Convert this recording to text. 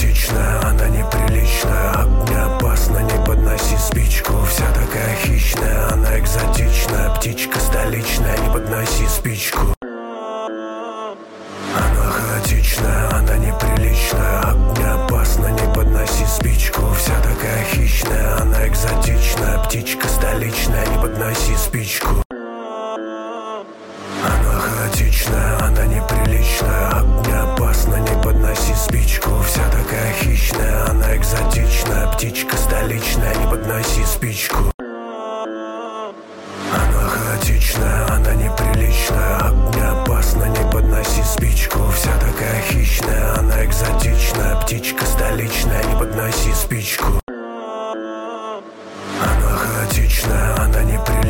хаотичная, она неприличная, огня опасно, не подноси спичку. Вся такая хищная, она экзотичная, птичка столичная, не подноси спичку. Она хаотичная, она неприличная, огня опасно, не подноси спичку. Вся такая хищная, она экзотичная, птичка столичная, не подноси спичку. Она хаотичная, она неприличная, огня опасно, не подноси спичку. Вся такая хищная, она экзотичная, птичка столичная, не подноси спичку. Она хаотичная, она неприличная, огня опасно, не подноси спичку. Вся такая хищная, она экзотичная, птичка столичная, не подноси спичку.